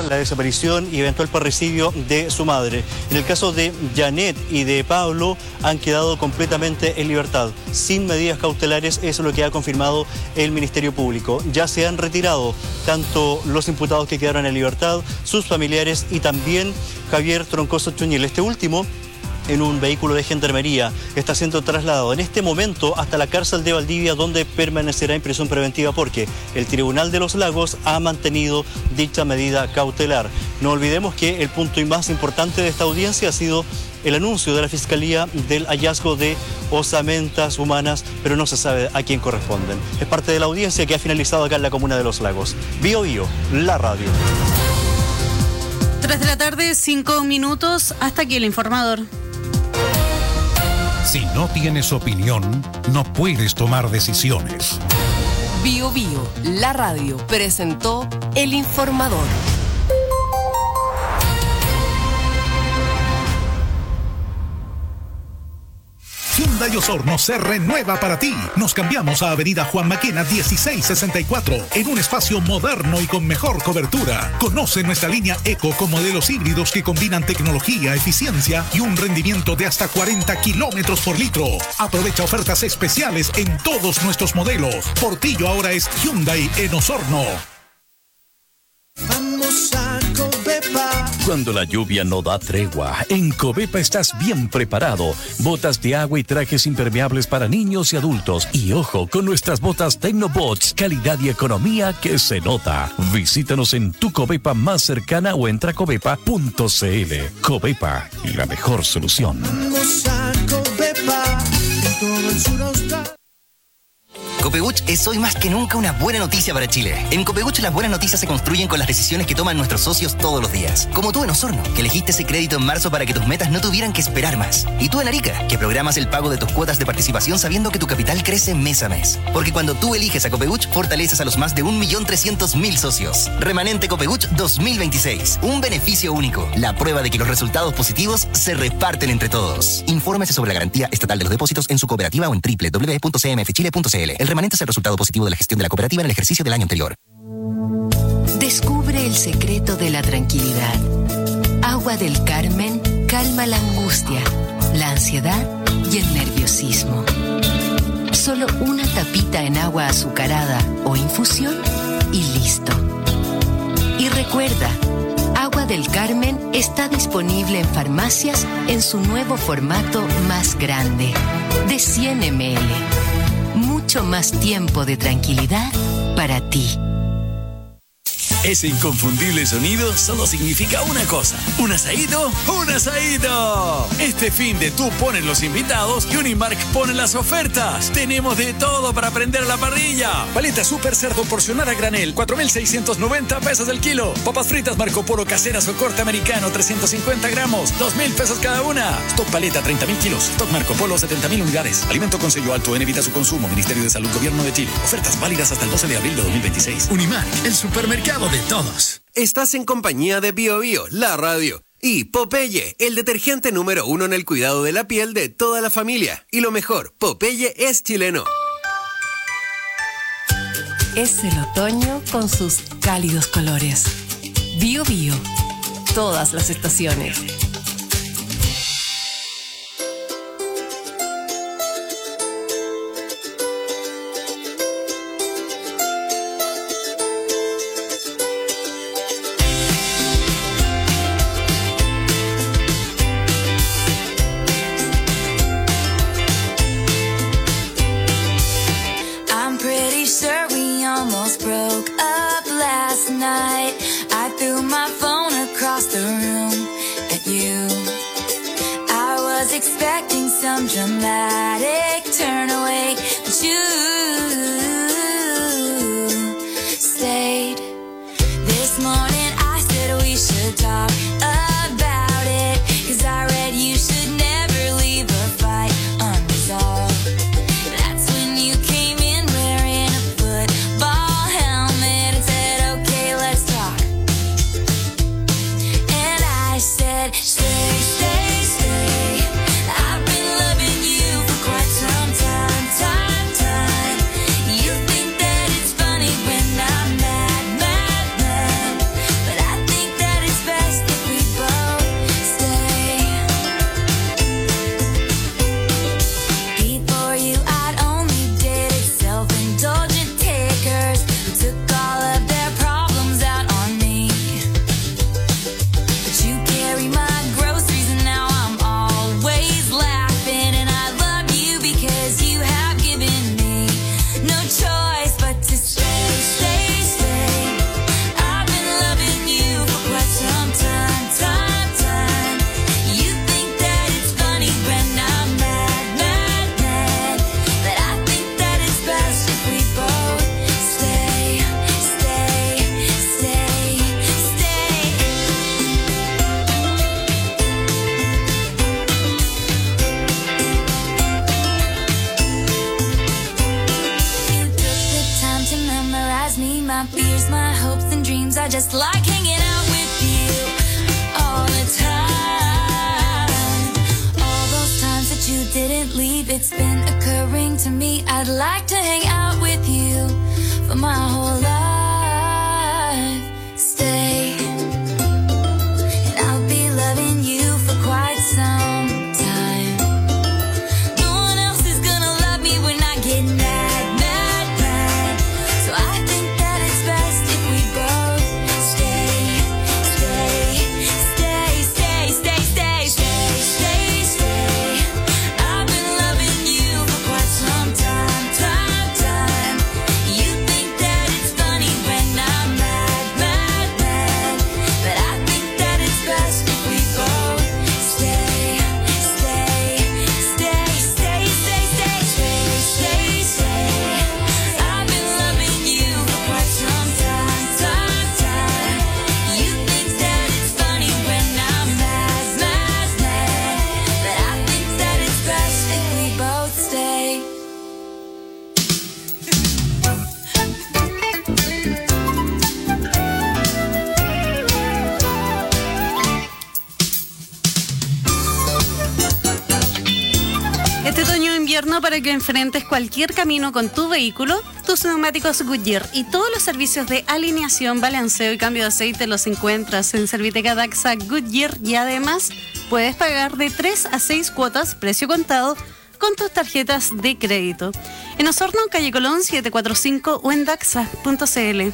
la desaparición y eventual parricidio de su madre. En el caso de Janet y de Pablo, han quedado completamente en libertad, sin medidas cautelares, eso es lo que ha confirmado el Ministerio Público. Ya se han retirado tanto los imputados que quedaron en libertad, sus familiares y también Javier Troncoso Chuñil. Este último, en un vehículo de gendarmería, está siendo trasladado en este momento hasta la cárcel de Valdivia, donde permanecerá en prisión preventiva porque el Tribunal de los Lagos ha mantenido dicha medida cautelar. No olvidemos que el punto más importante de esta audiencia ha sido el anuncio de la Fiscalía del hallazgo de osamentas humanas, pero no se sabe a quién corresponden. Es parte de la audiencia que ha finalizado acá en la comuna de Los Lagos. Bio Bio, la radio. 3 de la tarde, 5 minutos, hasta aquí el informador. Si no tienes opinión, no puedes tomar decisiones. Bio Bio, la radio, presentó El Informador. Hyundai Osorno se renueva para ti. Nos cambiamos a Avenida Juan Maquena 1664 en un espacio moderno y con mejor cobertura. Conoce nuestra línea Eco con modelos híbridos que combinan tecnología, eficiencia y un rendimiento de hasta 40 kilómetros por litro. Aprovecha ofertas especiales en todos nuestros modelos. Portillo ahora es Hyundai en Osorno. Vamos a Covepa. Cuando la lluvia no da tregua, en Covepa estás bien preparado. Botas de agua y trajes impermeables para niños y adultos. Y ojo, con nuestras botas Tecnobots, calidad y economía que se nota. Visítanos en tu Covepa más cercana o entra a covepa.cl. Covepa, la mejor solución. Vamos a Covepa. En todo el sur austral. Copebuch es hoy más que nunca una buena noticia para Chile. En Copebuch las buenas noticias se construyen con las decisiones que toman nuestros socios todos los días. Como tú en Osorno, que elegiste ese crédito en marzo para que tus metas no tuvieran que esperar más. Y tú en Arica, que programas el pago de tus cuotas de participación sabiendo que tu capital crece mes a mes. Porque cuando tú eliges a Copebuch, fortaleces a los más de 1.300.000 socios. Remanente Copebuch 2026. Un beneficio único. La prueba de que los resultados positivos se reparten entre todos. Infórmese sobre la garantía estatal de los depósitos en su cooperativa o en www.cmfchile.cl. El remanente es el resultado positivo de la gestión de la cooperativa en el ejercicio del año anterior. Descubre el secreto de la tranquilidad. Agua del Carmen calma la angustia, la ansiedad y el nerviosismo. Solo una tapita en agua azucarada o infusión y listo. Y recuerda, Agua del Carmen está disponible en farmacias en su nuevo formato más grande, de 100 ml. Mucho más tiempo de tranquilidad para ti. Ese inconfundible sonido solo significa una cosa. ¿Un asadito? ¡Un asadito! Este fin de tú pones los invitados y Unimark pone las ofertas. Tenemos de todo para prender a la parrilla. Paleta super cerdo porcionada a granel, 4.690 pesos el kilo. Papas fritas Marco Polo caseras o corte americano, 350 gramos, 2.000 pesos cada una. Stock paleta, 30.000 kilos. Stock Marco Polo, 70.000 unidades. Alimento con sello alto en evita su consumo. Ministerio de Salud, Gobierno de Chile. Ofertas válidas hasta el 12 de abril de 2026. Unimark, el supermercado de todos. Estás en compañía de Bio Bio, la radio, y Popeye, el detergente número 1 en el cuidado de la piel de toda la familia. Y lo mejor, Popeye es chileno. Es el otoño con sus cálidos colores. Bio Bio, todas las estaciones. Some dramatic turn away, but you stayed. This morning I said we should talk about it, 'cause I read you should never leave a fight unresolved. That's when you came in wearing a football helmet and said, okay, let's talk. And I said, stay, stay, stay. I've been loving you for quite some I'd like to hang out with you for my whole life. Stay, and I'll be loving you for quite some time. No one else is gonna love me when I get mad, mad, mad. So I think that it's best if we both stay, stay, stay, stay, stay, stay, stay, stay, stay. I've been loving you for quite some time, time, time. You think that it's funny when I'm mad, mad, mad. But I think that it's best if we both stay, stay, stay, stay, stay, stay, stay, stay, stay. I've been loving you for quite some time, time, time. You think that it's funny when I'm mad, mad, mad. But I think that it's best if we both stay. Este otoño e invierno, para que enfrentes cualquier camino con tu vehículo, tus neumáticos Goodyear y todos los servicios de alineación, balanceo y cambio de aceite los encuentras en Serviteca Daxa Goodyear, y además puedes pagar de 3 a 6 cuotas, precio contado, con tus tarjetas de crédito. En Osorno, calle Colón 745 o en daxa.cl.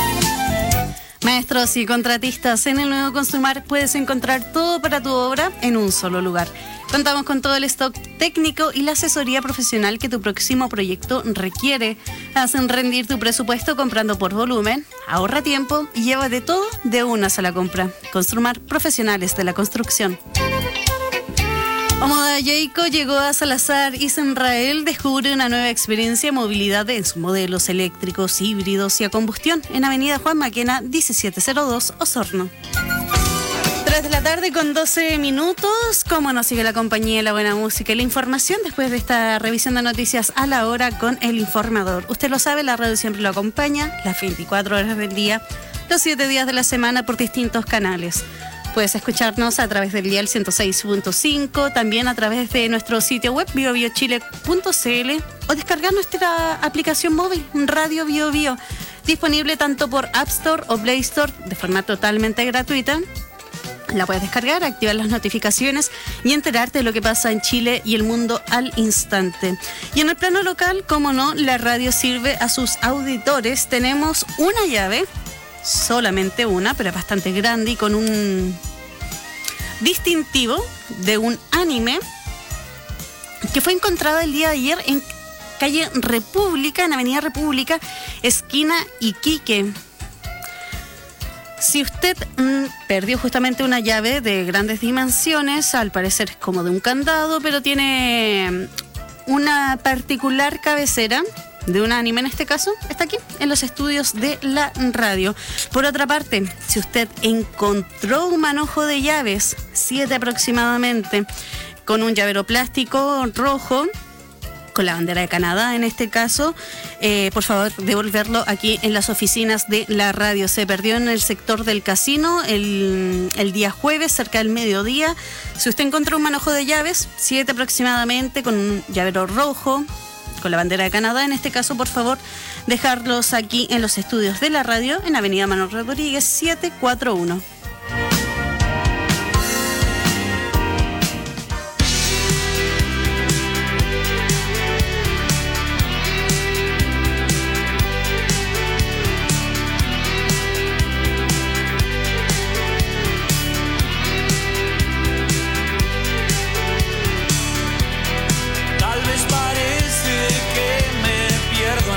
Maestros y contratistas, en el nuevo Construmar puedes encontrar todo para tu obra en un solo lugar. Contamos con todo el stock técnico y la asesoría profesional que tu próximo proyecto requiere. Hacen rendir tu presupuesto comprando por volumen, ahorra tiempo y llévate todo de una sola compra. Construmar, profesionales de la construcción. Omoda Jayco llegó a Salazar y Israel descubre una nueva experiencia de movilidad en sus modelos eléctricos, híbridos y a combustión en Avenida Juan Maquena 1702, Osorno. 3 de la tarde con 12 minutos. ¿Cómo nos sigue la compañía, la buena música y la información después de esta revisión de noticias a la hora con El Informador? Usted lo sabe, la radio siempre lo acompaña las 24 horas del día, los 7 días de la semana por distintos canales. Puedes escucharnos a través del dial 106.5, también a través de nuestro sitio web biobiochile.cl o descargar nuestra aplicación móvil Radio Bio Bio, disponible tanto por App Store o Play Store de forma totalmente gratuita. La puedes descargar, activar las notificaciones y enterarte de lo que pasa en Chile y el mundo al instante. Y en el plano local, como no, la radio sirve a sus auditores. Tenemos una llave, solamente una, pero es bastante grande y con un distintivo de un anime que fue encontrada el día de ayer en calle República, en Avenida República, esquina Iquique. Si usted perdió justamente una llave de grandes dimensiones, al parecer es como de un candado, pero tiene una particular cabecera de un anime, en este caso, está aquí en los estudios de la radio. Por otra parte, si usted encontró un manojo de llaves, 7 aproximadamente, con un llavero plástico rojo, con la bandera de Canadá en este caso, por favor devolverlo aquí en las oficinas de la radio. Se perdió en el sector del casino el día jueves cerca del mediodía. Si usted encontró un manojo de llaves, 7 aproximadamente, con un llavero rojo, con la bandera de Canadá en este caso, por favor dejarlos aquí en los estudios de la radio en Avenida Manuel Rodríguez 741.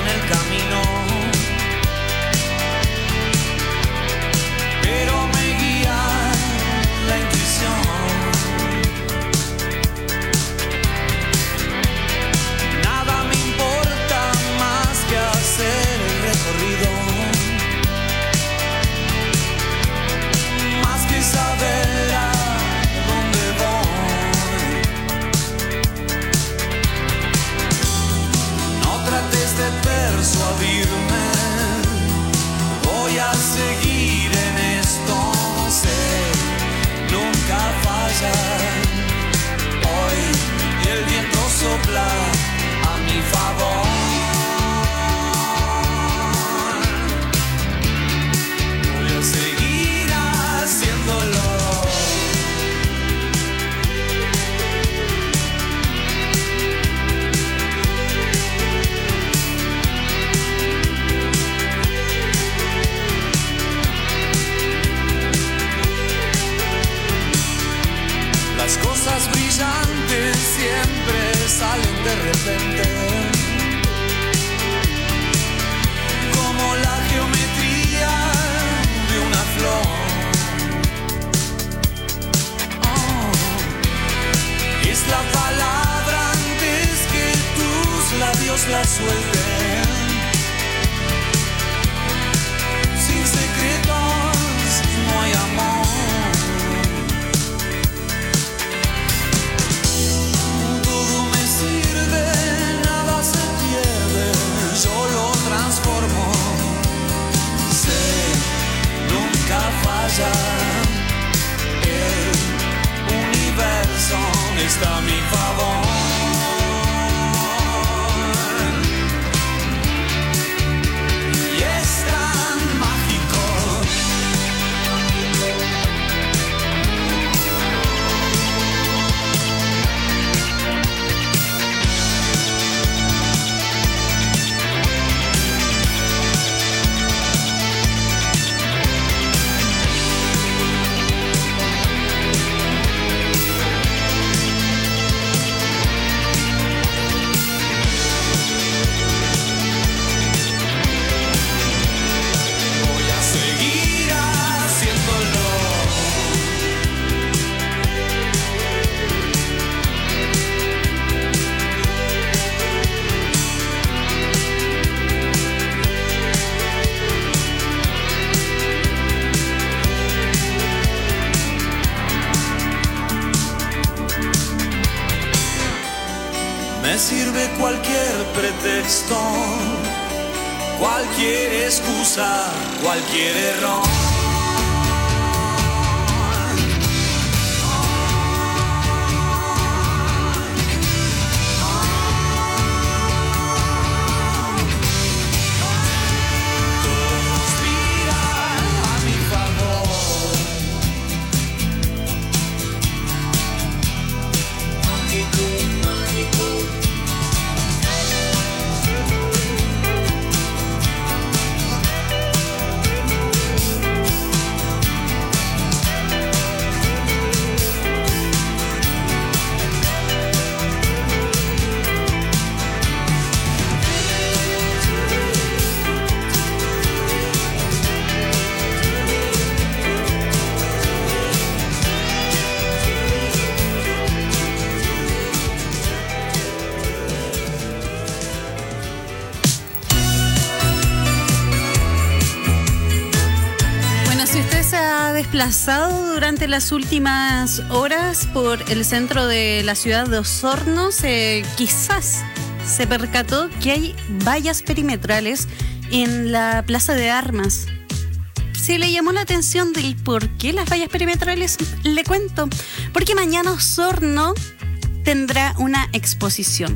Pero me sirve cualquier pretexto, cualquier excusa, cualquier error. Desplazado durante las últimas horas por el centro de la ciudad de Osorno, quizás se percató que hay vallas perimetrales en la Plaza de Armas. Si le llamó la atención del por qué las vallas perimetrales, le cuento. Porque mañana Osorno tendrá una exposición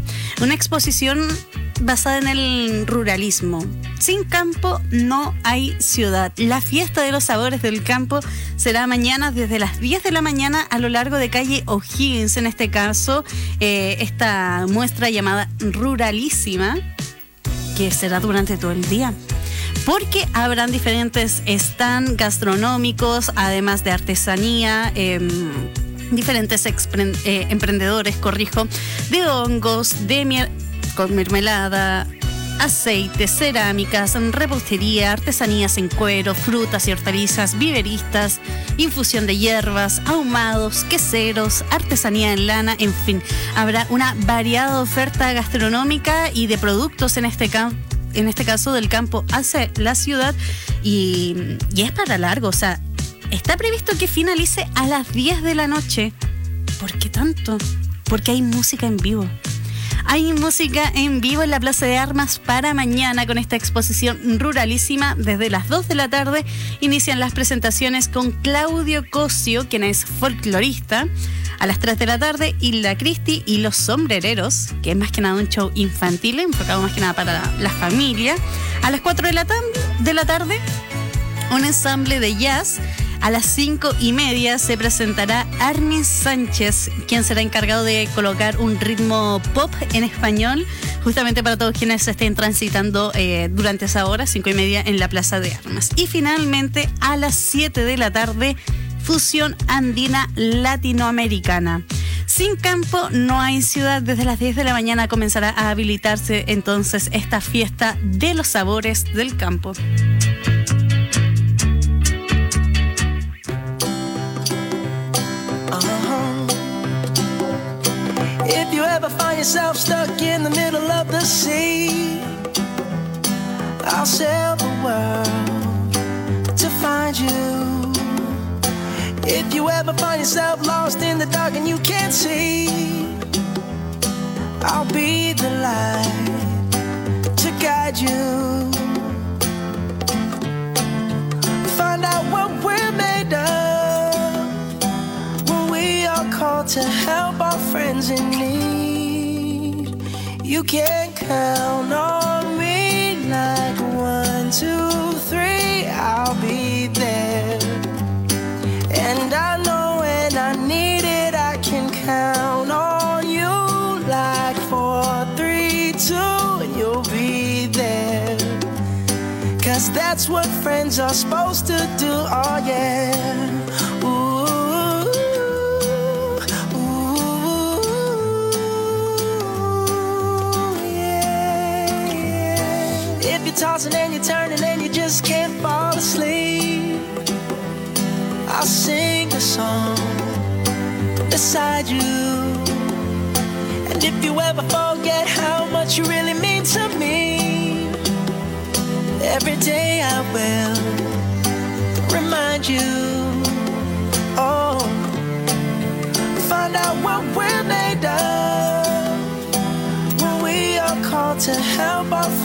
basada en el ruralismo. Sin campo no hay ciudad. La fiesta de los sabores del campo será mañana desde las 10 de la mañana a lo largo de calle O'Higgins. En este caso, esta muestra llamada Ruralísima, que será durante todo el día. Porque habrán diferentes stands gastronómicos, además de artesanía, diferentes emprendedores, de hongos, con mermelada, aceite, cerámicas, repostería, artesanías en cuero, frutas y hortalizas, viveristas, infusión de hierbas, ahumados, queseros, artesanía en lana, en fin. Habrá una variada oferta gastronómica y de productos en este caso del campo hacia la ciudad y es para largo, o sea, está previsto que finalice a las 10 de la noche. ¿Por qué tanto? Porque hay música en vivo. Hay música en vivo en la Plaza de Armas para mañana con esta exposición Ruralísima. Desde las 2 de la tarde inician las presentaciones con Claudio Cosio, quien es folclorista. A las 3 de la tarde, Hilda Cristi y los Sombrereros, que es más que nada un show infantil, enfocado más que nada para la familia. A las 4 de la tarde, un ensamble de jazz. A las 5:30 se presentará Armin Sánchez, quien será encargado de colocar un ritmo pop en español, justamente para todos quienes estén transitando durante esa hora, 5:30 en la Plaza de Armas. Y finalmente, a las 7 de la tarde, fusión andina latinoamericana. Sin campo no hay ciudad. Desde las 10 de la mañana comenzará a habilitarse entonces esta fiesta de los sabores del campo. If you ever find yourself stuck in the middle of the sea, I'll sail the world to find you. If you ever find yourself lost in the dark and you can't see, I'll be the light to guide you. Find out what we're made of when we are called to help our friends in need. You can count on me like 1, 2, 3, I'll be there. And I know when I need it, I can count on you like 4, 3, 2, and you'll be there. 'Cause that's what friends are supposed to do, oh yeah. Tossing and you're turning and you just can't fall asleep, I'll sing a song beside you. And if you ever forget how much you really mean to me, every day I will remind you. Oh, find out what we're made of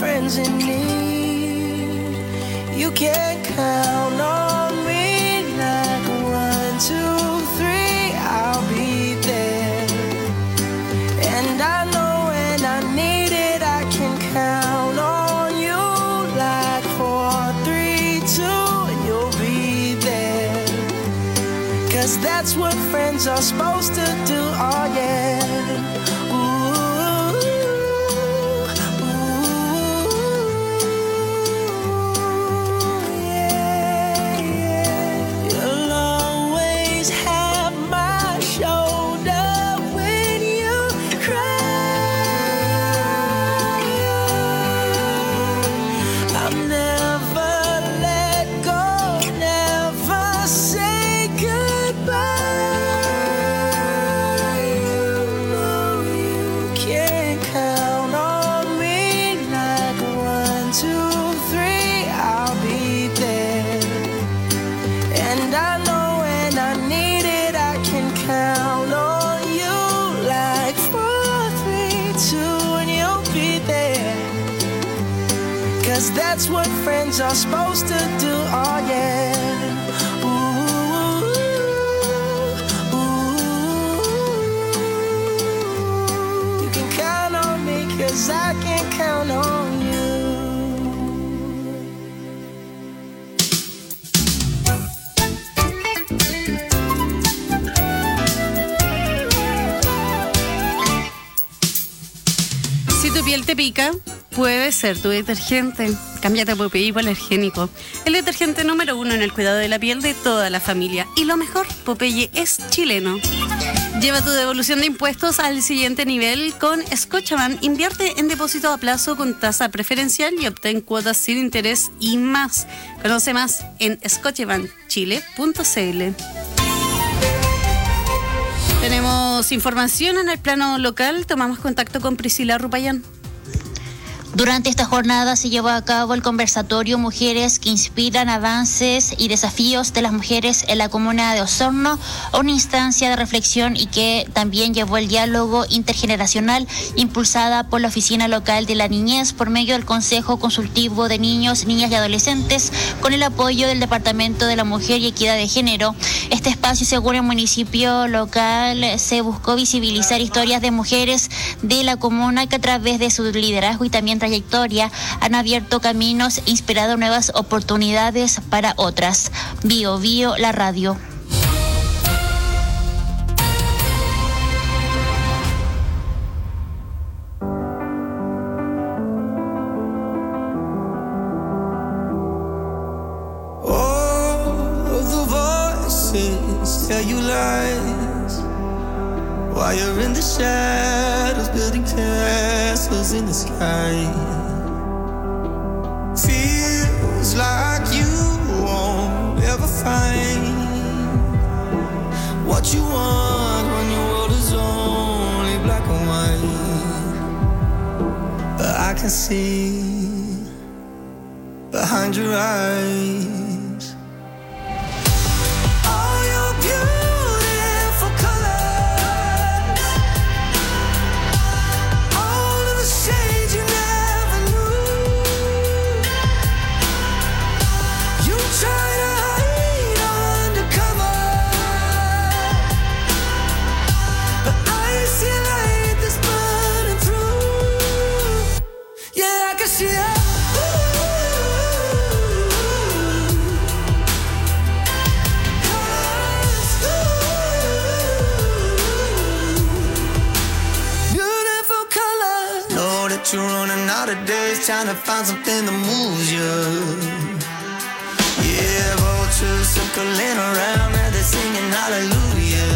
friends in need. You can count on me like 1, 2, 3, I'll be there. And I know when I need it, I can count on you like 4, 3, 2, and you'll be there. 'Cause that's what friends are supposed to do, oh yeah. That's what friends are supposed to do, oh yeah. Ooh, ooh. You can count on me 'cause I can count on you. Si tu piel te pica, puede ser tu detergente. Cámbiate a Popeye Hipoalergénico, el detergente número 1 en el cuidado de la piel de toda la familia. Y lo mejor, Popeye es chileno. Lleva tu devolución de impuestos al siguiente nivel con Scotiabank. Invierte en depósito a plazo con tasa preferencial y obtén cuotas sin interés y más. Conoce más en scotiabankchile.cl. Tenemos información en el plano local. Tomamos contacto con Priscila Rupayán. Durante esta jornada se llevó a cabo el conversatorio Mujeres que inspiran avances y desafíos de las mujeres en la comuna de Osorno, una instancia de reflexión y que también llevó el diálogo intergeneracional impulsada por la Oficina Local de la Niñez por medio del Consejo Consultivo de Niños, Niñas y Adolescentes con el apoyo del Departamento de la Mujer y Equidad de Género. Este espacio, según el municipio local, se buscó visibilizar historias de mujeres de la comuna que a través de su liderazgo y también trayectoria han abierto caminos e inspirado nuevas oportunidades para otras. Bio Bio, la radio. All of the voices tell you lies while you're in the shadows building castles in the sky. Feels like you won't ever find what you want when your world is only black and white. But I can see behind your eyes all your beautiful colors, all of the shades you never knew. You try to hide undercover, but I see a light that's burning through. Yeah, I can see it. You're running out of days trying to find something that moves you. Yeah, vultures circling around and they're singing hallelujah.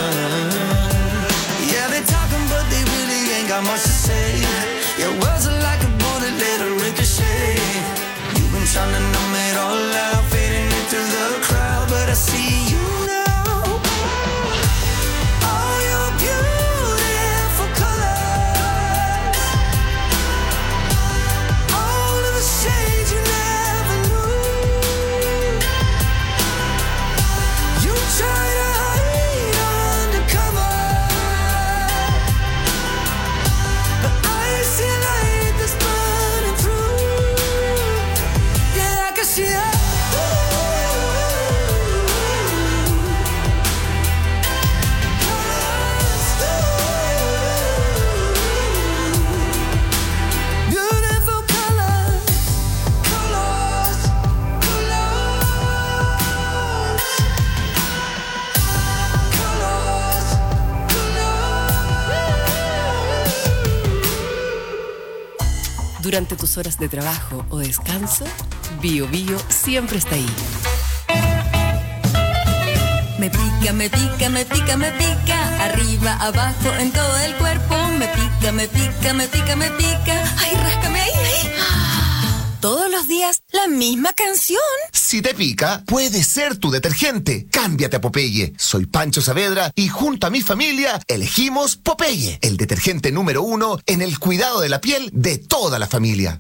Yeah, they're talking but they really ain't got much to say. Your words are like a bullet, let it ricochet. You've been trying to numb it all out, fading into the crowd, but I see you now. All your beautiful colors, all of the shades you never knew. Durante tus horas de trabajo o descanso, Bio Bio siempre está ahí. Me pica, me pica, me pica, me pica. Arriba, abajo, en todo el cuerpo. Me pica, me pica, me pica, me pica. Ay, ráscame ahí, ahí. Todos los días, la misma canción. Si te pica, puede ser tu detergente. Cámbiate a Popeye. Soy Pancho Saavedra y junto a mi familia elegimos Popeye, el detergente número 1 en el cuidado de la piel de toda la familia.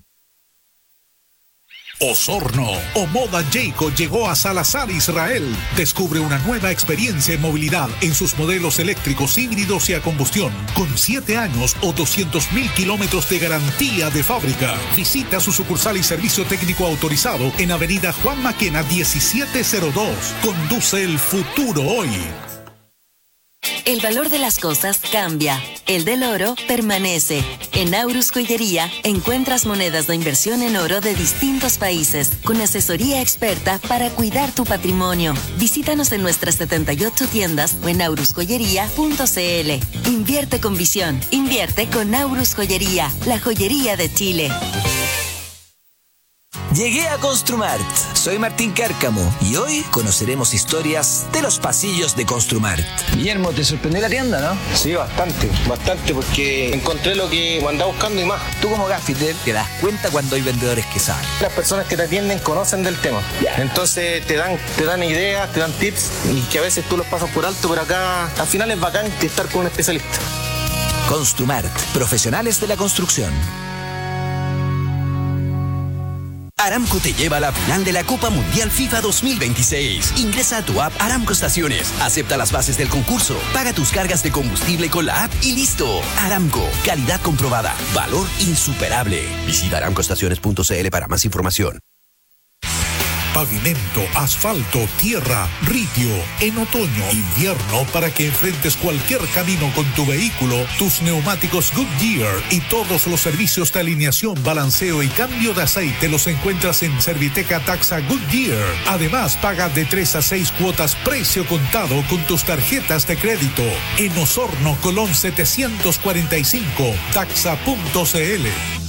Osorno o Moda Jayco llegó a Salazar, Israel. Descubre una nueva experiencia en movilidad en sus modelos eléctricos, híbridos y a combustión, con 7 años o 200.000 kilómetros de garantía de fábrica. Visita su sucursal y servicio técnico autorizado en Avenida Juan Maquena 1702. Conduce el futuro hoy. El valor de las cosas cambia. El del oro permanece. En Aurus Joyería encuentras monedas de inversión en oro de distintos países, con asesoría experta para cuidar tu patrimonio. Visítanos en nuestras 78 tiendas o en aurusjoyería.cl. Invierte con visión. Invierte con Aurus Joyería, la joyería de Chile. Llegué a Construmart. Soy Martín Cárcamo y hoy conoceremos historias de los pasillos de Construmart. Guillermo, ¿te sorprendió la tienda, no? Sí, bastante, porque encontré lo que andaba buscando y más. Tú como gaffiter te das cuenta cuando hay vendedores que saben. Las personas que te atienden conocen del tema. Entonces te dan ideas, te dan tips y que a veces tú los pasas por alto, pero acá al final es bacán estar con un especialista. Construmart, profesionales de la construcción. Aramco te lleva a la final de la Copa Mundial FIFA 2026. Ingresa a tu app Aramco Estaciones, acepta las bases del concurso, paga tus cargas de combustible con la app y listo. Aramco, calidad comprobada, valor insuperable. Visita aramcoestaciones.cl para más información. Pavimento, asfalto, tierra, ripio. En otoño, invierno, para que enfrentes cualquier camino con tu vehículo, tus neumáticos Goodyear y todos los servicios de alineación, balanceo y cambio de aceite los encuentras en Serviteca Taxa Goodyear. Además, paga de 3 a 6 cuotas precio contado con tus tarjetas de crédito. En Osorno, Colón 745, taxa.cl.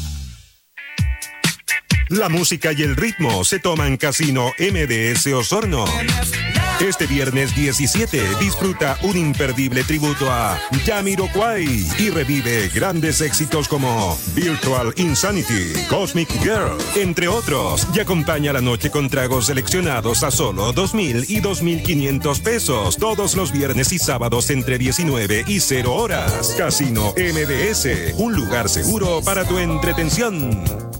La música y el ritmo se toma en Casino MBS Osorno. Este viernes 17 disfruta un imperdible tributo a Jamiroquai y revive grandes éxitos como Virtual Insanity, Cosmic Girl, entre otros. Y acompaña la noche con tragos seleccionados a solo 2,000 y 2,500 pesos todos los viernes y sábados entre 19 y 0 horas. Casino MBS, un lugar seguro para tu entretención.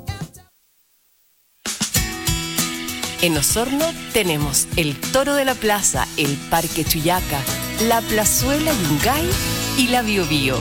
En Osorno tenemos el Toro de la Plaza, el Parque Chuyaca, la Plazuela Yungay y la Bio Bio.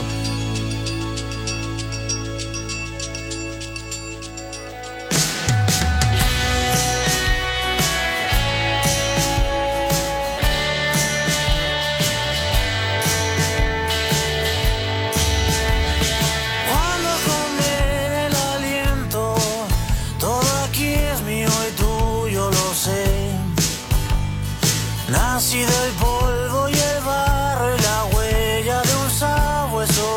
Nací del polvo y el barro y la huella de un sabueso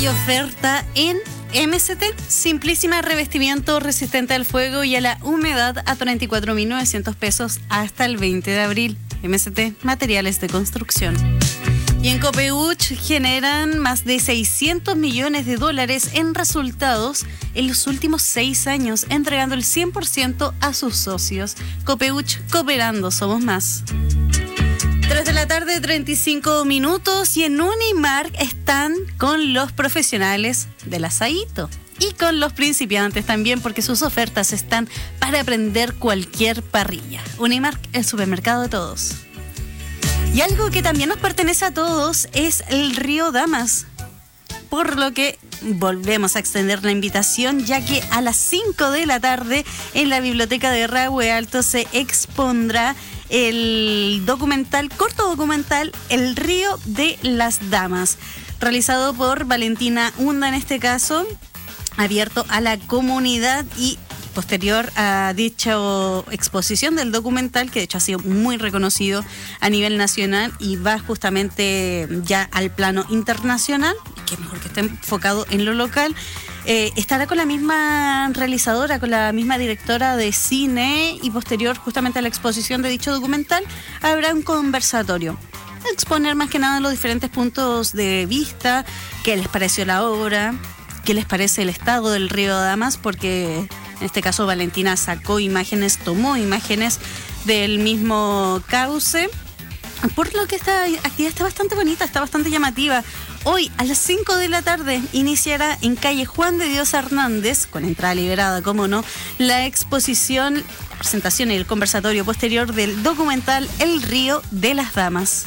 Hay oferta en MST, simplísima revestimiento resistente al fuego y a la humedad a 34.900 pesos hasta el 20 de abril. MST, materiales de construcción. Y en Copeuch generan más de $600 millones en resultados en los últimos 6 años, entregando el 100% a sus socios. Copeuch, cooperando somos más. 3 de la tarde, 35 minutos, y en Unimark están con los profesionales del asadito y con los principiantes también, porque sus ofertas están para aprender cualquier parrilla. Unimark, el supermercado de todos. Y algo que también nos pertenece a todos es el Río Damas, por lo que volvemos a extender la invitación, ya que a las 5 de la tarde en la biblioteca de Rahue Alto se expondrá el corto documental El Río de las Damas, realizado por Valentina Hunda en este caso, abierto a la comunidad y posterior a dicha exposición del documental, que de hecho ha sido muy reconocido a nivel nacional y va justamente ya al plano internacional, que mejor que esté enfocado en lo local. Estará con la misma realizadora, con la misma directora de cine, y posterior justamente a la exposición de dicho documental habrá un conversatorio. Exponer más que nada los diferentes puntos de vista, qué les pareció la obra, qué les parece el estado del Río Damas, porque en este caso Valentina tomó imágenes del mismo cauce, por lo que esta actividad está bastante bonita, está bastante llamativa. Hoy a las 5 de la tarde iniciará en calle Juan de Dios Hernández, con entrada liberada, como no, la exposición, la presentación y el conversatorio posterior del documental El Río de las Damas.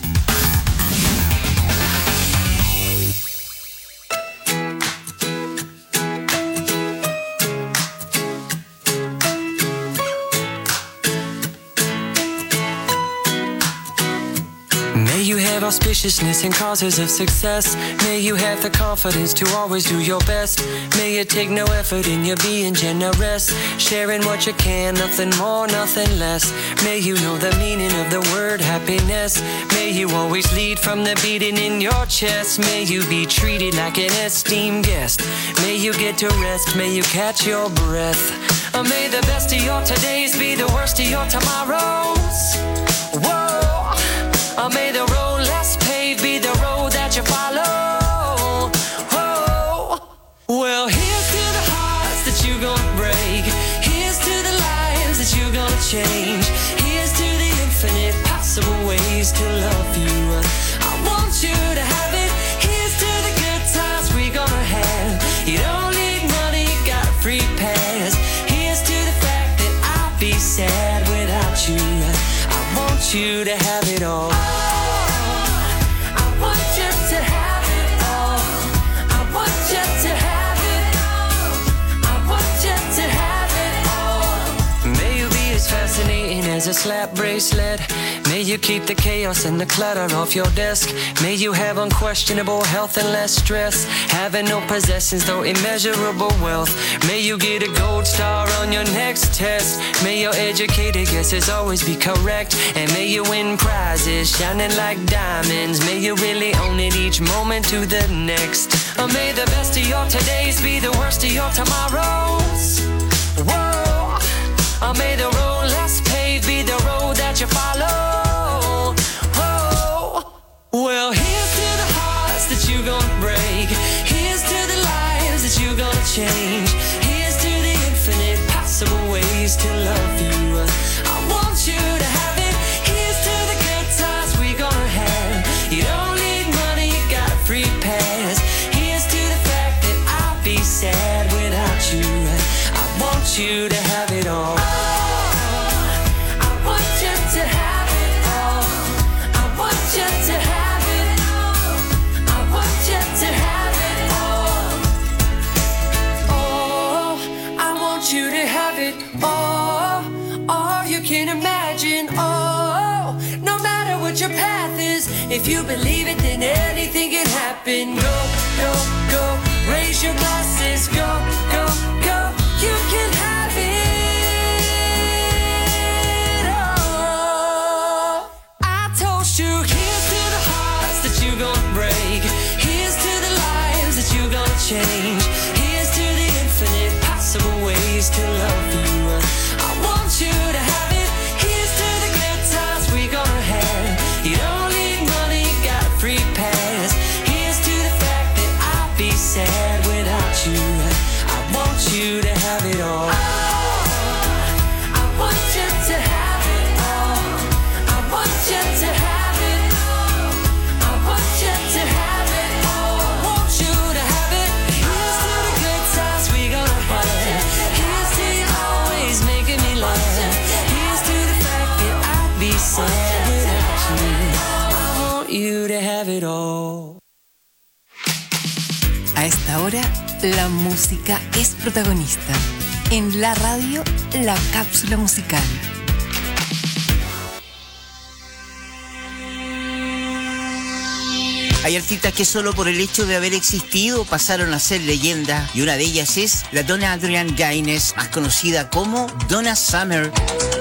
Auspiciousness and causes of success. May you have the confidence to always do your best. May you take no effort in your being generous, sharing what you can, nothing more, nothing less. May you know the meaning of the word happiness. May you always lead from the beating in your chest. May you be treated like an esteemed guest. May you get to rest, may you catch your breath. May the best of your todays be the worst of your tomorrows. Whoa. May the road less paved be the road that you follow. Oh. Well, here's to the hearts that you're gonna break. Here's to the lives that you're gonna change. Here's to the infinite possible ways to love you. I want you to have it. Here's to the good times we're gonna have. You don't need money, you got a free pass. Here's to the fact that I'll be sad without you. I want you to have it all. Fascinating as a slap bracelet. May you keep the chaos and the clutter off your desk. May you have unquestionable health and less stress. Having no possessions though immeasurable wealth. May you get a gold star on your next test. May your educated guesses always be correct. And may you win prizes shining like diamonds. May you really own it each moment to the next. May the best of your todays be the worst of your tomorrows. Whoa. May the road less paved be the road that you follow. Oh. Well, here's to the hearts that you're gonna break. Here's to the lives that you're gonna change. Here's to the infinite possible ways to love you. I want you to have it. Here's to the good times we're gonna have. You don't need money, you got a free pass. Here's to the fact that I'll be sad without you. I want you to have it all. Your path is, if you believe it, then anything can happen. Go, go, go, raise your glasses. Go, go, go, you can have it all. change. Here's to the infinite possible ways to love you. I want you to have it. Here's to the good times we're gonna have. You don't need money, got a free pass. Here's to the fact that I'll be sad without you. I want you to have it all. I want you to have it all. I want you to have it all. I want you to have it all. I want you to have it. Here's to the good times we're gonna have. Here's to you always making me laugh. Here's to the fact that I'd be sad without you. I want you to have it all. A esta hora, la música es protagonista. En la radio, la cápsula musical. Hay artistas que solo por el hecho de haber existido pasaron a ser leyenda, y una de ellas es la Donna Adrienne Gaines, más conocida como Donna Summer.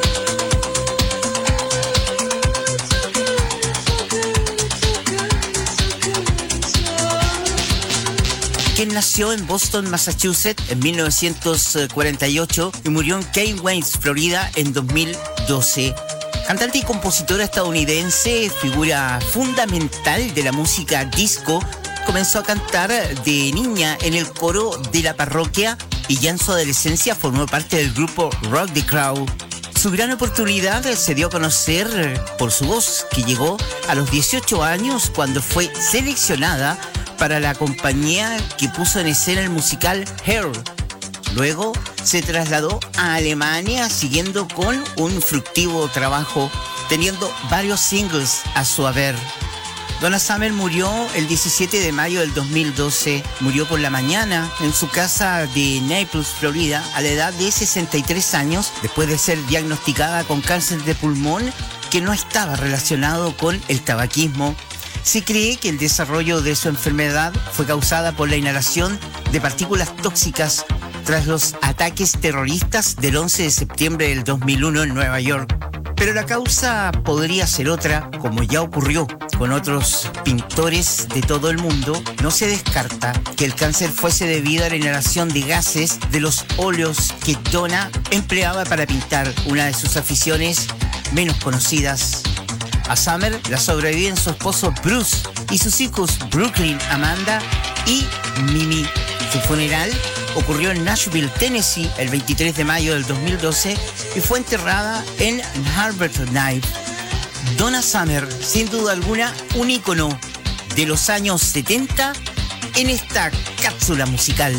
Quien nació en Boston, Massachusetts en 1948 y murió en Key West, Florida en 2012. Cantante y compositora estadounidense, figura fundamental de la música disco, comenzó a cantar de niña en el coro de la parroquia y ya en su adolescencia formó parte del grupo Rock the Crowd. Su gran oportunidad se dio a conocer por su voz, que llegó a los 18 años cuando fue seleccionada para la compañía que puso en escena el musical Hair. Luego se trasladó a Alemania siguiendo con un fructívo trabajo, teniendo varios singles a su haber. Donna Summer murió el 17 de mayo del 2012. Murió por la mañana en su casa de Naples, Florida, a la edad de 63 años, después de ser diagnosticada con cáncer de pulmón que no estaba relacionado con el tabaquismo. Se cree que el desarrollo de su enfermedad fue causada por la inhalación de partículas tóxicas tras los ataques terroristas del 11 de septiembre del 2001 en Nueva York. Pero la causa podría ser otra, como ya ocurrió con otros pintores de todo el mundo. No se descarta que el cáncer fuese debido a la inhalación de gases de los óleos que Donna empleaba para pintar, una de sus aficiones menos conocidas. A Summer la sobreviven su esposo Bruce y sus hijos Brooklyn, Amanda y Mimi. Su funeral ocurrió en Nashville, Tennessee, el 23 de mayo del 2012 y fue enterrada en Harvard Knife. Donna Summer, sin duda alguna, un ícono de los años 70 en esta cápsula musical.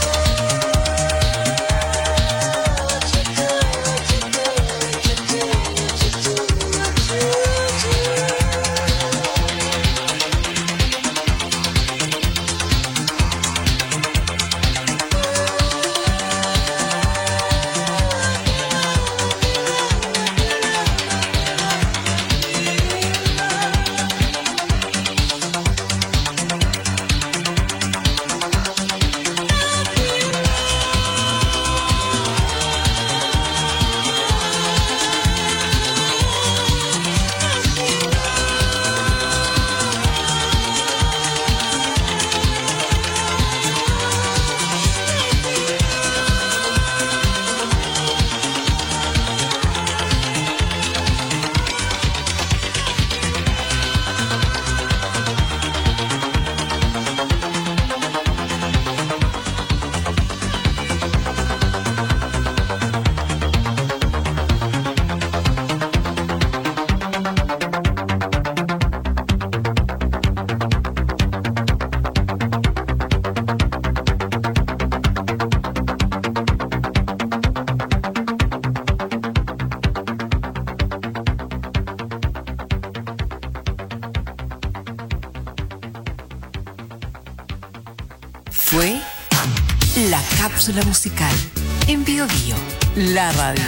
Fue la cápsula musical en Bio Bio, la radio.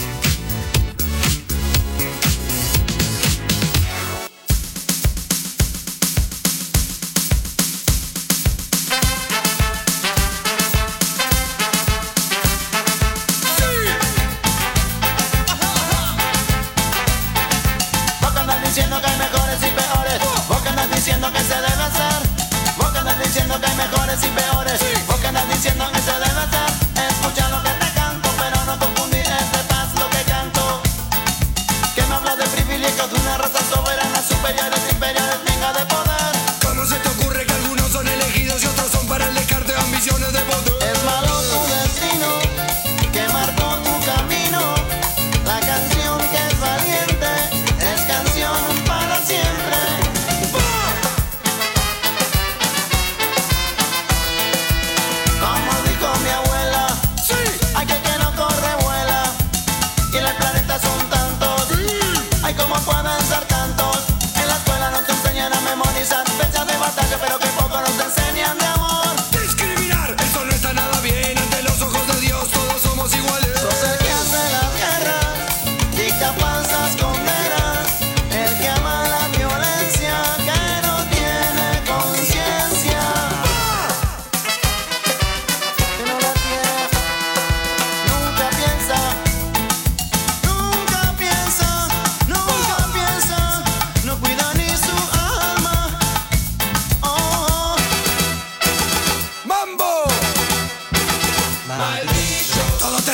Vos que andas diciendo que hay mejores y peores. Vos que andas diciendo que se debe hacer. Vos que andas diciendo que hay mejores y peores.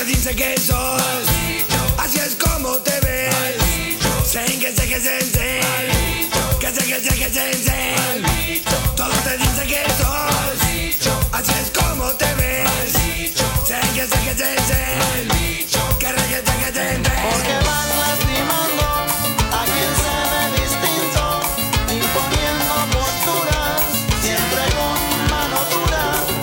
dice que sos, así es como te ves. Sen, que sé, que sé, sé. Que sé, que sé, que sé, sé. Todo te dice que sos, así es como te ves. Sen, que sé, que sé, sé. Que re, que sé, que sé, sé. Porque van lastimando a quien se ve distinto, imponiendo posturas, siempre con mano dura.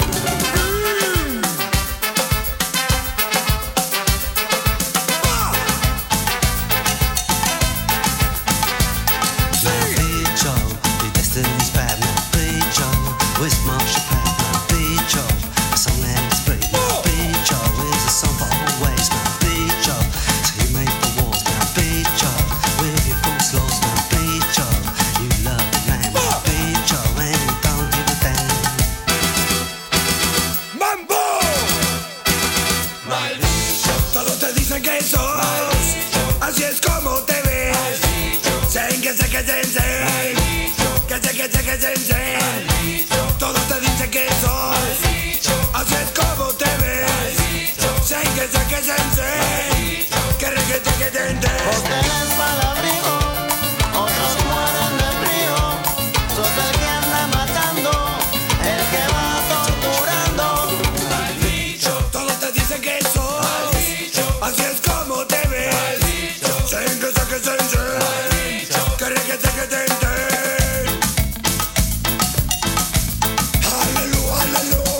Todos te dicen que sos, así es como te ves. Sen, que sé, que sé, sé. Que sé, que sé, que sé, sé. Todos te dicen que sos, así es como te ves. Sen, que sé, que sé, sé. Que re, que sé, que sé, sé. Porque eres palabrigo, otros mueren de frío. Sos el que anda matando, el que va torturando. Todos te dicen que sos, así es como te ves. Sen, que sé, que sé, sé. Que re, que sé, que sé, sé. Aleluya, aleluya.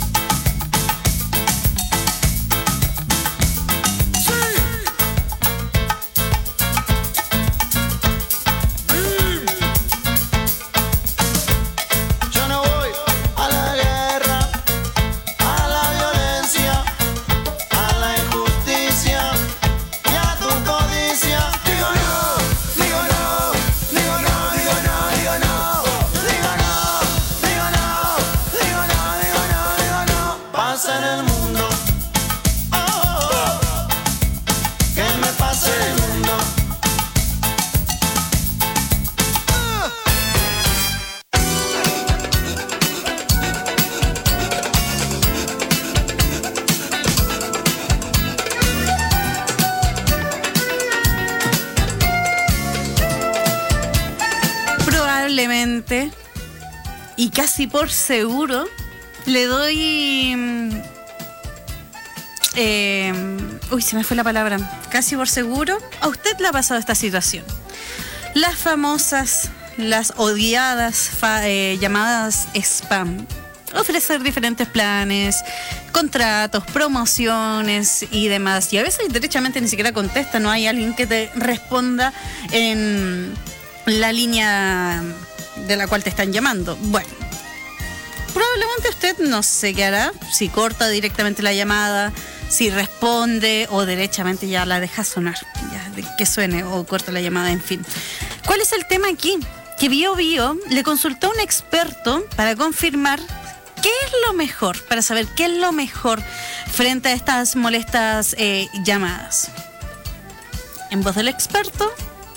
Yo no voy a la guerra, a la violencia, a la injusticia y a tu codicia. Digo no, digo no, digo no, digo no, digo no. Digo no, digo no, digo no, digo no, digo no. Pasa en el mundo, oh, oh, oh. Que me pasa en el mundo. Probablemente, y casi por seguro, le doy... uy, se me fue la palabra. Casi por seguro, a usted le ha pasado esta situación. Las famosas, las odiadas llamadas spam. Ofrecer diferentes planes, contratos, promociones y demás. Y a veces derechamente ni siquiera contesta, no hay alguien que te responda en la línea de la cual te están llamando. Bueno, probablemente usted no sé qué hará, si corta directamente la llamada, si responde o derechamente ya la deja sonar, ya de que suene o corta la llamada, en fin. ¿Cuál es el tema aquí? Que Bio le consultó a un experto para confirmar qué es lo mejor, para saber qué es lo mejor frente a estas molestas llamadas. En voz del experto,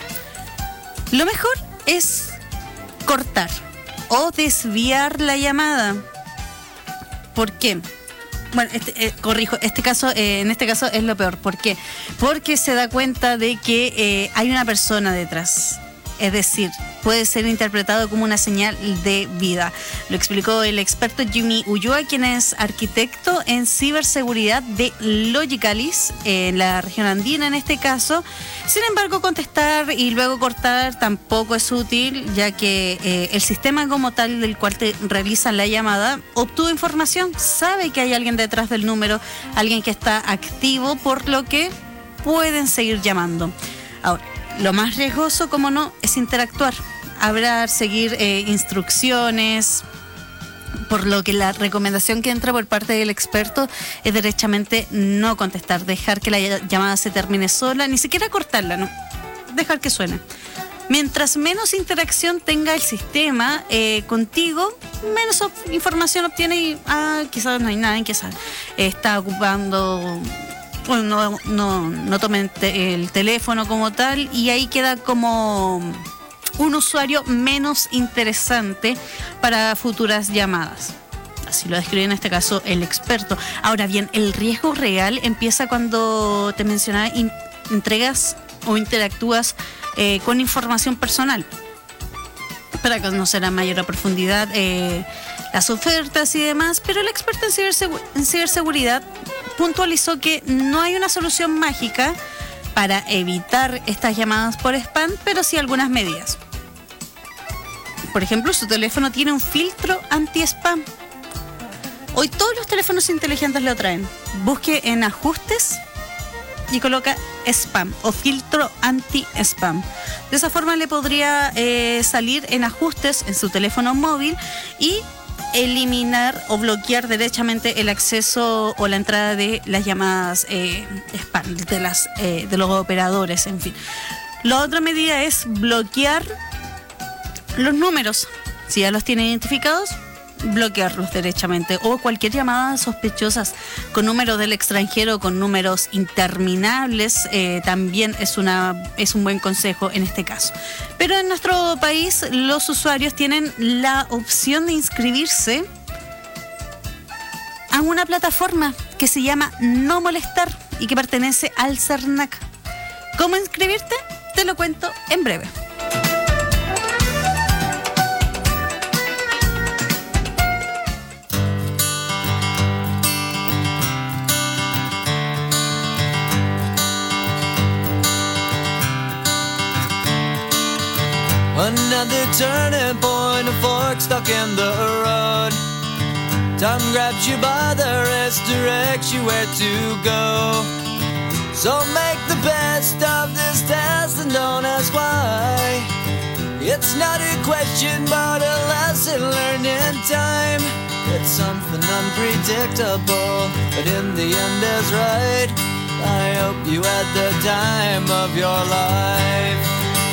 lo mejor es cortar o desviar la llamada. ¿Por qué? Bueno, corrijo, en este caso es lo peor. ¿Por qué? Porque se da cuenta de que hay una persona detrás. Es decir, puede ser interpretado como una señal de vida. Lo explicó el experto Jimmy Ulloa, quien es arquitecto en ciberseguridad de Logicalis, en la región andina en este caso. Sin embargo, contestar y luego cortar tampoco es útil, ya que el sistema como tal del cual te realizan la llamada obtuvo información, sabe que hay alguien detrás del número, alguien que está activo, por lo que pueden seguir llamando. Ahora, lo más riesgoso, como no, es interactuar, hablar, seguir instrucciones, por lo que la recomendación que entra por parte del experto es derechamente no contestar, dejar que la llamada se termine sola, ni siquiera cortarla, no, dejar que suene. Mientras menos interacción tenga el sistema contigo, menos información obtiene y quizás no hay nada en que está ocupando... Bueno, no tomen el teléfono como tal y ahí queda como un usuario menos interesante para futuras llamadas. Así lo describe en este caso el experto. Ahora bien, el riesgo real empieza cuando te mencionaba, entregas o interactúas con información personal para conocer a mayor profundidad las ofertas y demás, pero el experto en ciberseguridad puntualizó que no hay una solución mágica para evitar estas llamadas por spam, pero sí algunas medidas. Por ejemplo, su teléfono tiene un filtro anti-spam. Hoy todos los teléfonos inteligentes lo traen. Busque en ajustes y coloca spam o filtro anti-spam. De esa forma le podría salir en ajustes en su teléfono móvil y eliminar o bloquear derechamente el acceso o la entrada de las llamadas spam de los operadores, en fin. La otra medida es bloquear los números. Si ya los tiene identificados, bloquearlos derechamente, o cualquier llamada sospechosa con números del extranjero, con números interminables, también es un buen consejo en este caso. Pero en nuestro país los usuarios tienen la opción de inscribirse a una plataforma que se llama No Molestar y que pertenece al CERNAC. ¿Cómo inscribirte? Te lo cuento en breve. Another turning point, a fork stuck in the road. Time grabs you by the wrist, directs you where to go. So make the best of this test and don't ask why. It's not a question but a lesson learned in time. It's something unpredictable, but in the end is right. I hope you had the time of your life.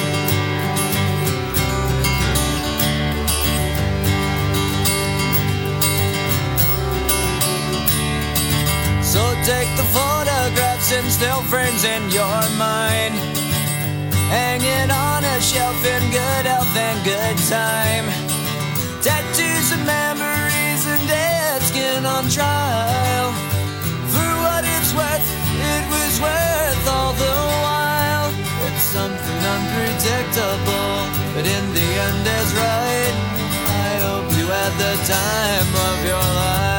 So take the photographs and still frames in your mind, hanging on a shelf in good health and good time. Tattoos and memories and dead skin on trial. For what it's worth, it was worth all the while. It's something unpredictable, but in the end is right. I hope you had the time of your life.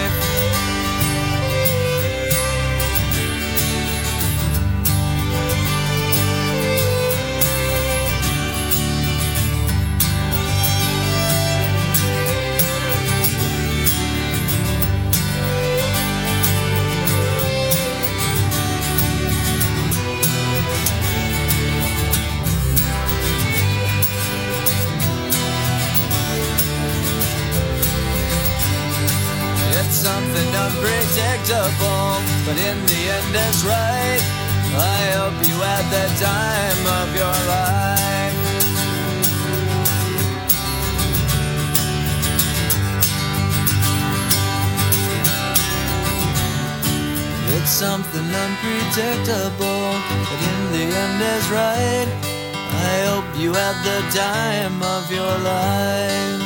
Something unpredictable, but in the end it's right. I hope you had the time of your life. It's something unpredictable, but in the end is right. I hope you had the time of your life.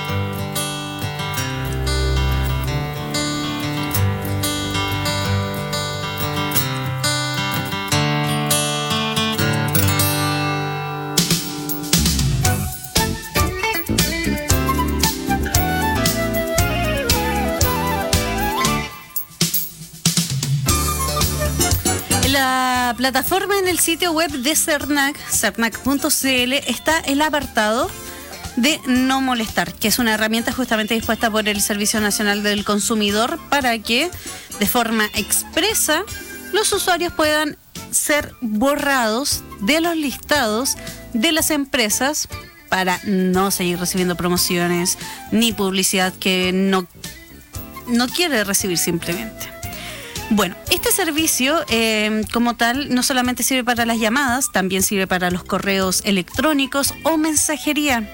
La plataforma en el sitio web de CERNAC, cernac.cl, está el apartado de No Molestar, que es una herramienta justamente dispuesta por el Servicio Nacional del Consumidor para que de forma expresa los usuarios puedan ser borrados de los listados de las empresas para no seguir recibiendo promociones ni publicidad que no quiere recibir simplemente. Bueno, este servicio como tal no solamente sirve para las llamadas, también sirve para los correos electrónicos o mensajería.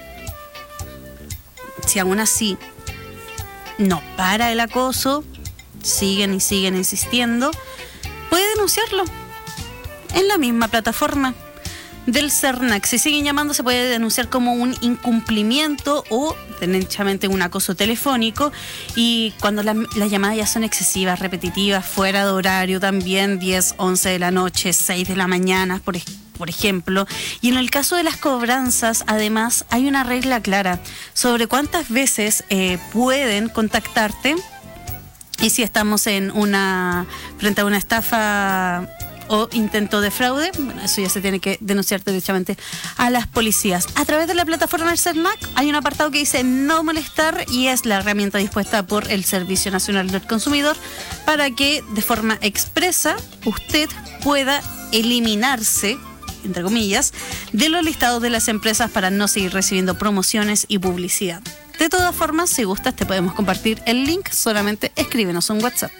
Si aún así no para el acoso, siguen insistiendo, puede denunciarlo en la misma plataforma. del CERNAC. Si siguen llamando, se puede denunciar como un incumplimiento o derechamente un acoso telefónico. Y cuando las llamadas ya son excesivas, repetitivas, fuera de horario también, 10, 11 de la noche, 6 de la mañana, por ejemplo. Y en el caso de las cobranzas, además, hay una regla clara sobre cuántas veces pueden contactarte. Y si estamos frente a una estafa o intento de fraude, bueno, eso ya se tiene que denunciar derechamente a las policías. A través de la plataforma del CERNAC hay un apartado que dice no molestar y es la herramienta dispuesta por el Servicio Nacional del Consumidor para que de forma expresa usted pueda eliminarse, entre comillas, de los listados de las empresas para no seguir recibiendo promociones y publicidad. De todas formas, si gustas, te podemos compartir el link, solamente escríbenos un WhatsApp.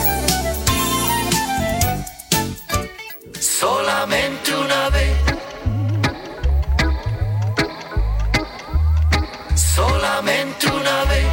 Solamente una vez. Solamente una vez.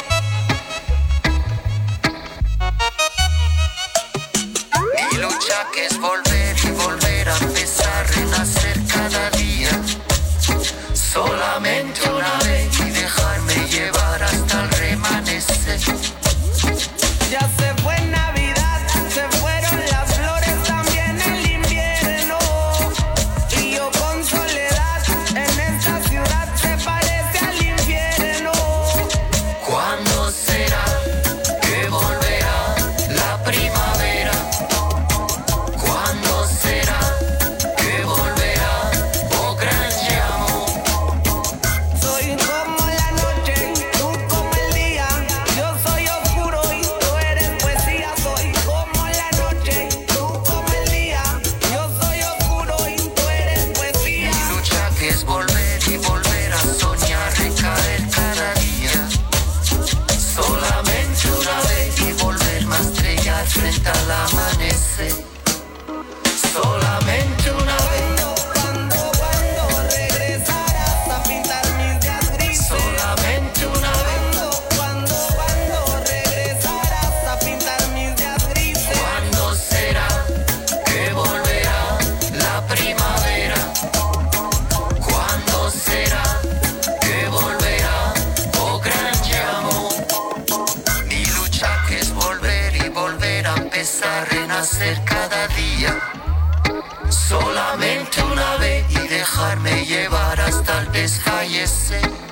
Mi lucha que es volver y volver a empezar, renacer cada día. Solamente una vez y dejarme llevar hasta el remanecer. Ya se fue Navidad, se fueron las flores, también el invierno. Y yo con soledad en esta ciudad se parece al infierno. ¿Cuándo será que volverá la primavera? ¿Cuándo será que volverá? Oh gran llamo. Soy como la noche, tú como el día. Yo soy oscuro y tú eres poesía. Soy como la noche, tú como el día. Yo soy oscuro y tú eres poesía. Mi lucha que es volver y volver a soñar, recaer cada día. Solamente una vez y volverme a estrellar frente al amanecer. Solamente una vez. Cuando regresarás a pintar mis días grises. Solamente una vez. Cuando regresarás a pintar mis días grises. ¿Cuándo será que volverá la primavera? ¿Cuándo será que volverá? Oh gran llamo. Mi lucha que es volver y volver a empezar, renacer cada día. Solamente una vez y dejarme llevar hasta el desfallecer.